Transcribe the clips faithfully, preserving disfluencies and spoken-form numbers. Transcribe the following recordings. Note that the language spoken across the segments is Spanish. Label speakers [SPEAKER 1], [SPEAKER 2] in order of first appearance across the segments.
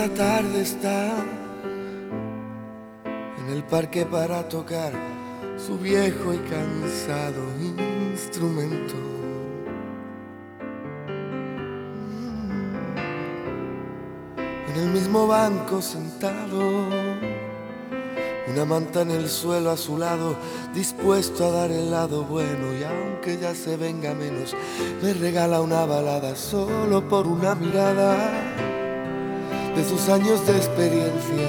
[SPEAKER 1] la tarde está en el parque para tocar su viejo y cansado instrumento. En el mismo banco sentado, una manta en el suelo a su lado, dispuesto a dar el lado bueno. Y aunque ya se venga menos, me regala una balada solo por una mirada de sus años de experiencia.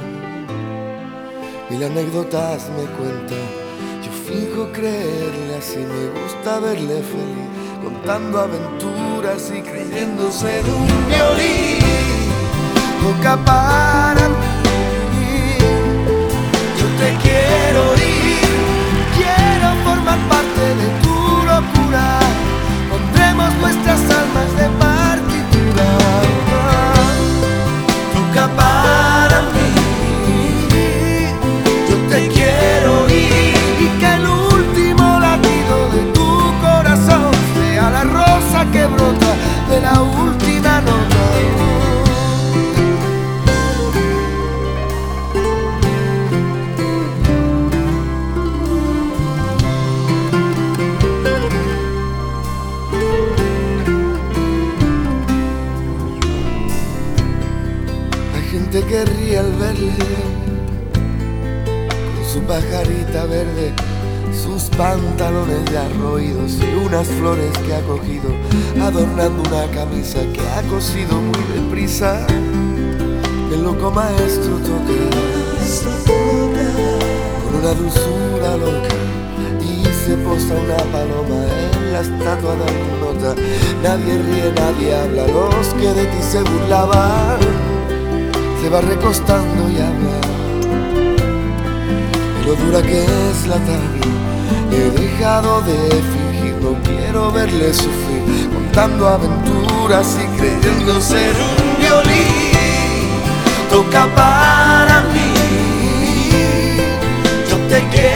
[SPEAKER 1] Mil anécdotas me cuenta, yo finjo creerle, así me gusta verle feliz, contando aventuras y creyendo ser un violín. Toca para mí, yo te quiero ir, quiero formar parte de tu locura, pondremos nuestras almas de partitura. Toca para mí, yo te quiero ir, y que el último latido de tu corazón sea la rosa que brota de la última nota. Gente que ríe al verle con su pajarita verde, sus pantalones ya roídos y unas flores que ha cogido, adornando una camisa que ha cosido muy deprisa. El loco maestro toca con una dulzura loca y se posa una paloma en la estatua de nota. Nadie ríe, nadie habla, los que de ti se burlaban se va recostando y habla de lo dura que es la tarde. He dejado de fingir, no quiero verle sufrir, contando aventuras y creyendo ser un violín. Toca para mí, yo te quiero